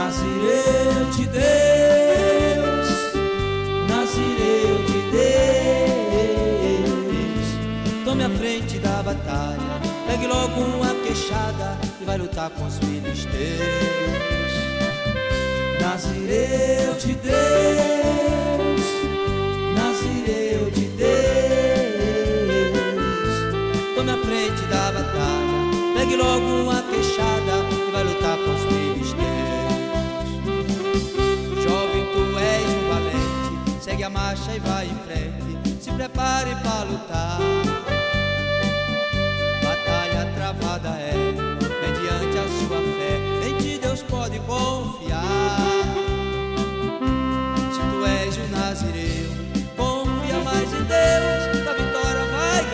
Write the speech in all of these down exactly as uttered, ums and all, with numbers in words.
Nazireu de Deus, Nazireu de Deus, tome a frente da batalha, pegue logo uma queixada e vai lutar com os filisteus. Nazireu de Deus, Nazireu de Deus, tome a frente da batalha, pegue logo uma queixada e vai lutar com os filisteus. Jovem, tu és um valente, segue a marcha e vai em frente, se prepare para lutar. Batalha travada é mediante a sua fé, em ti Deus pode confiar. Se tu és um nazireu, confia mais em Deus, a vitória vai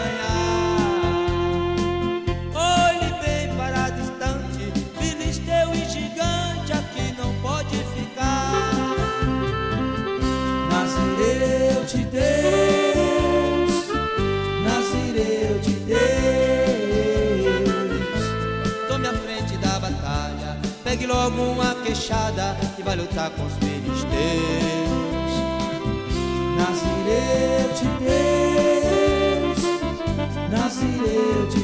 ganhar. Olhe bem para distante, filisteu e gigante aqui não pode ficar. Nazireu de Deus, Nazireu de Deus, tome a frente da batalha, pegue logo uma queixada e vai lutar com os filisteus. Nazireu de Deus, Nazireu de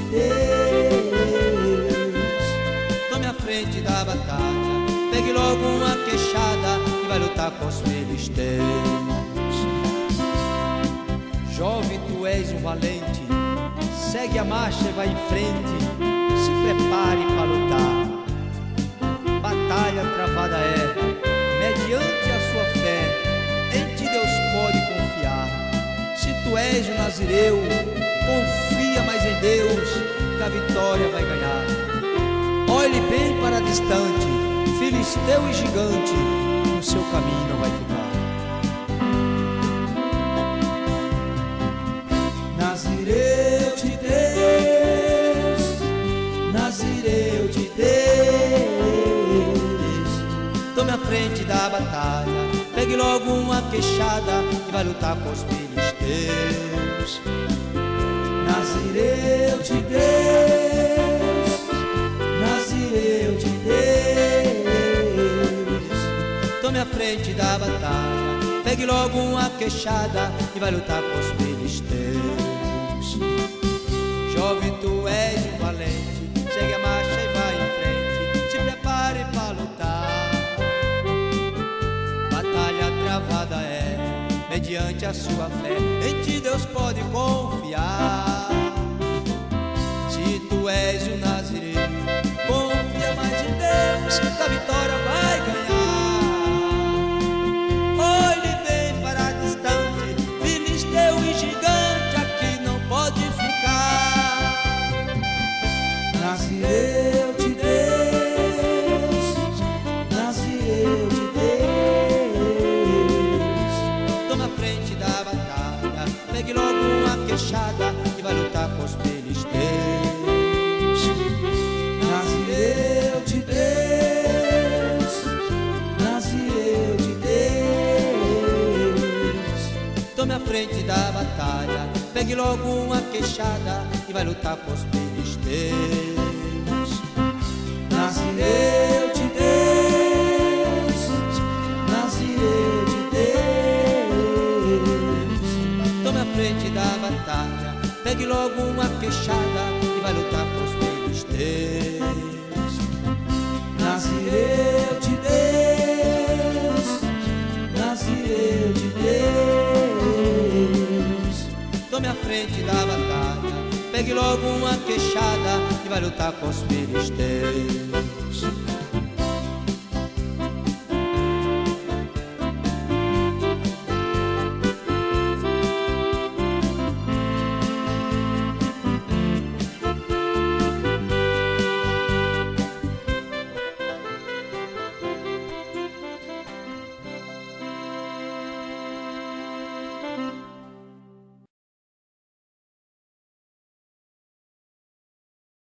Deus, tome a frente da batalha, pegue logo uma queixada e vai lutar com os filisteus. Jovem, tu és um valente, segue a marcha e vai em frente, se prepare para lutar. Batalha travada é mediante a sua fé, em ti Deus pode confiar. Se tu és um nazireu, confia mais em Deus, que a vitória vai ganhar. Olhe bem para distante, filisteu e gigante, no seu caminho não vai ficar. Nazireu de Deus, Nazireu de Deus, tome a frente da batalha, pegue logo uma queixada e vai lutar com os filisteus. Nazireu de Deus, Nazireu de Deus, tome a frente da batalha, pegue logo uma queixada e vai lutar com os filisteus. Jovem, tu és um valente, segue a marcha e vai em frente, se prepare para lutar. Batalha travada é mediante a sua fé, em ti Deus pode confiar. Se tu és um nazireu, confia mais em Deus, que a vitória vai ganhar. Olhe bem para distante, filisteu e gigante aqui não pode ficar. Nazireu de Deus, Nazireu de Deus, toma a frente da batalha, pegue logo uma queixada e vai lutar com os filisteus. Nazireu de Deus, Nazireu de Deus, tome a frente da batalha, pegue logo uma queixada e vai lutar com os filisteus. Nazireu de Deus, Nazireu de Deus, tome a frente da batalha, pegue logo uma queixada e vai lutar com os filisteus. Nazireu de Deus, Nazireu de Deus, tome a frente da batalha, pegue logo uma queixada e vai lutar com os filisteus.